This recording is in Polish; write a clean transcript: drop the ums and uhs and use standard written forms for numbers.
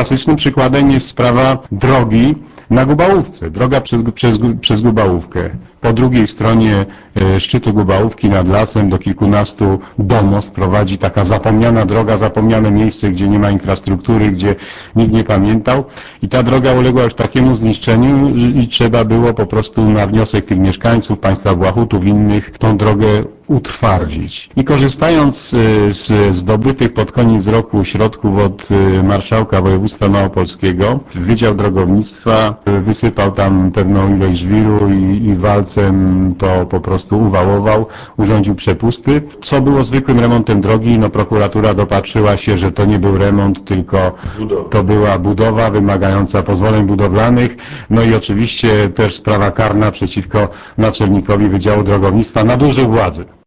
klasycznym przykładem jest sprawa drogi na Gubałówce. Droga przez Gubałówkę. Po drugiej stronie szczytu Gubałówki nad lasem do kilkunastu domostw prowadzi taka zapomniana droga, zapomniane miejsce, gdzie nie ma infrastruktury, gdzie nikt nie pamiętał. I ta droga uległa już takiemu zniszczeniu i trzeba było po prostu na wniosek tych mieszkańców, państwa Błachutów, innych, tą drogę utwardzić. I korzystając z zdobytych pod koniec roku środków od marszałka województwa małopolskiego, Wydział Drogownictwa wysypał tam pewną ilość żwiru i walcem to po prostu uwałował, urządził przepusty, co było zwykłym remontem drogi. No prokuratura dopatrzyła się, że to nie był remont, tylko to była budowa wymagająca pozwoleń budowlanych. No i oczywiście też sprawa karna przeciwko naczelnikowi Wydziału Drogownictwa nadużył władzy.